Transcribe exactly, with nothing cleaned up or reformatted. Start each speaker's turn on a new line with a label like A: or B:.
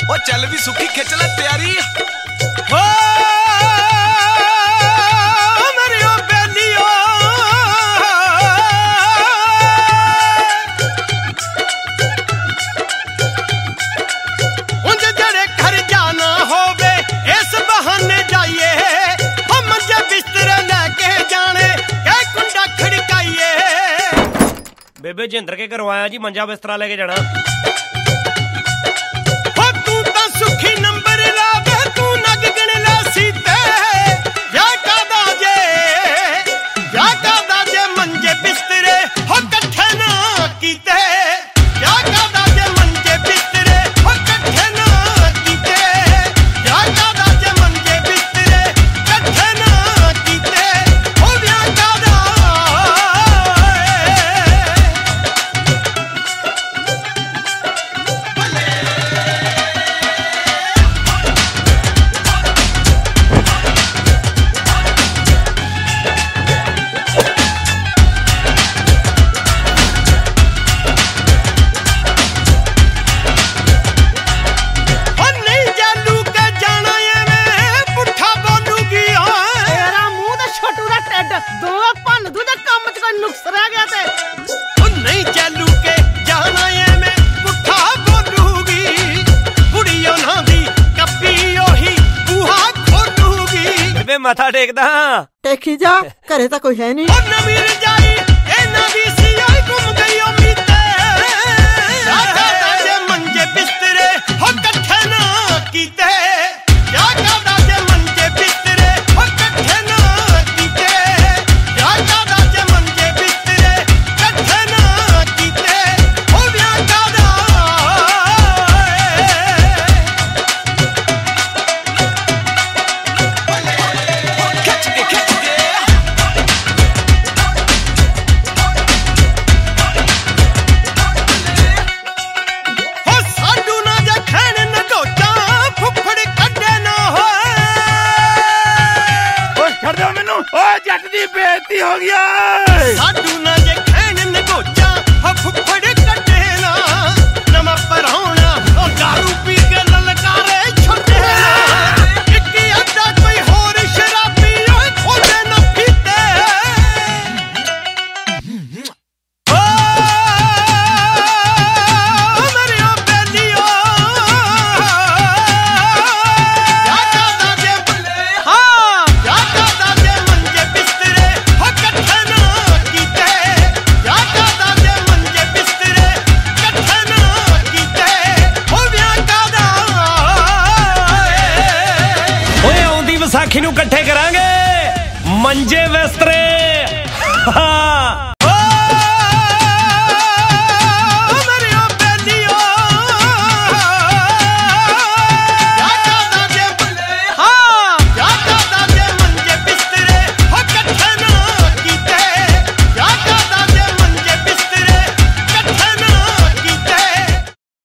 A: ओ चल भी सुखी खिच ले प्यारी हो मेरी ओ बेलियो उंज जड़े घर जाना होवे इस बहाने जाइए हम मंजे बिस्तर लेके जाने के कुंडा खड़काइए बेबे जिंदर के घरों आया जी मंजा बिस्तरा लेके जाना मथा टेकदा
B: टेकी जा घरे तो कोई है नहीं
A: मंजे बिस्तरे हो कट्ठे ना कीते
C: जट दी बेइज्जती हो गया
A: साडू ना जे खैन नगोचा फुफड़ कटे ना नवा परौना ओ दारू पी के ललकारे छुटे ना एक अड्डा कोई होर शराबी ओए खोदे ना पीते ओ मेरी ओ बेलियो जाता दा जे बुले हां जाता दा जे
C: विसाखी नूं इकट्ठे करांगे मंजे बिस्तरे।